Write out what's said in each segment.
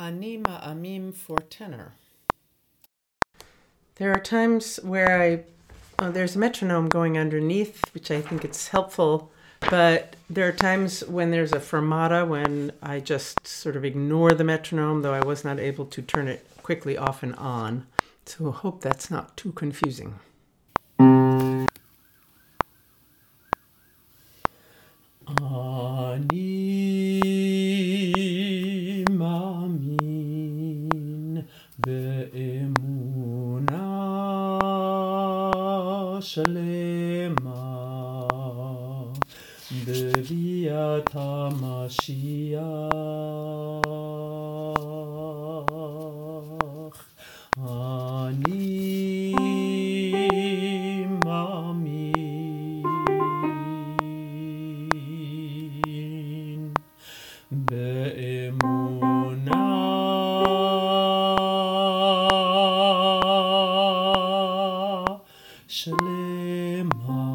Ani ma'amim for tenor. There are times where there's a metronome going underneath, which I think it's helpful, but there are times when there's a fermata when I just sort of ignore the metronome, though I was not able to turn it quickly off and on. So I hope that's not too confusing. Ani mamin be'emuna shalema beviat HaMashiach. Ani mamin be'emuna shlema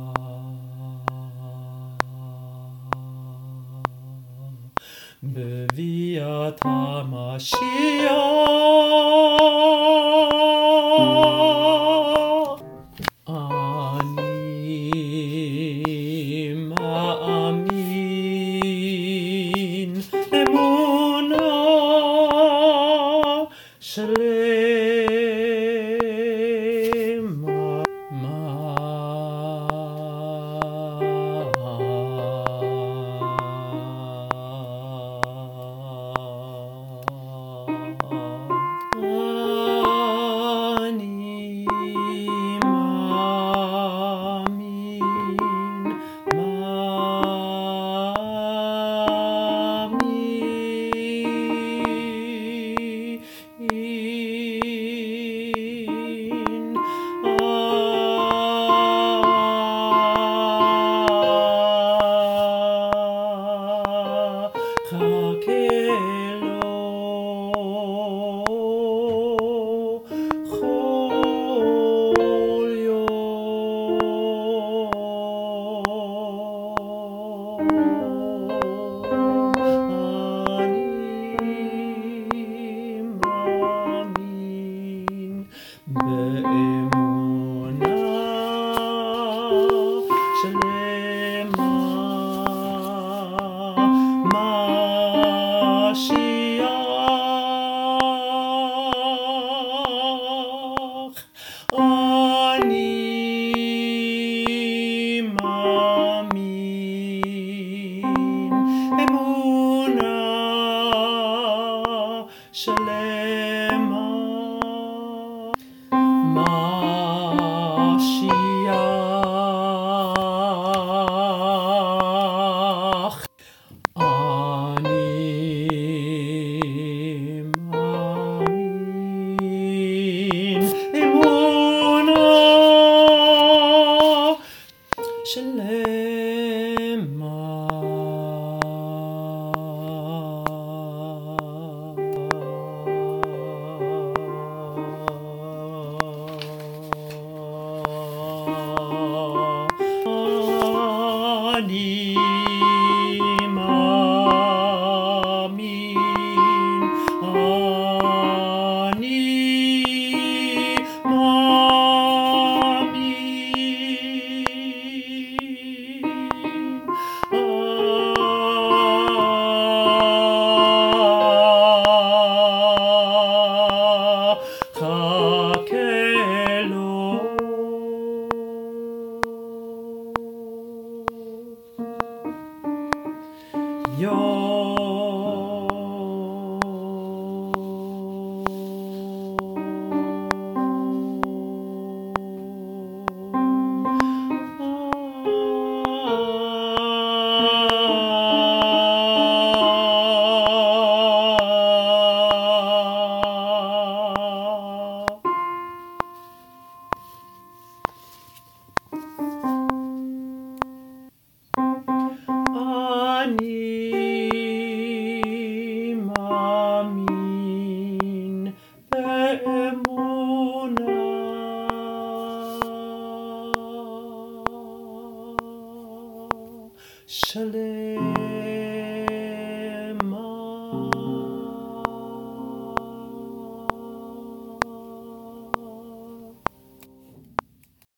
beviat HaMashiach. Ani ma'amin emuna shlema Ani be'emuna shlema Mashiach. Ani mamin emuna shlema Mashiach.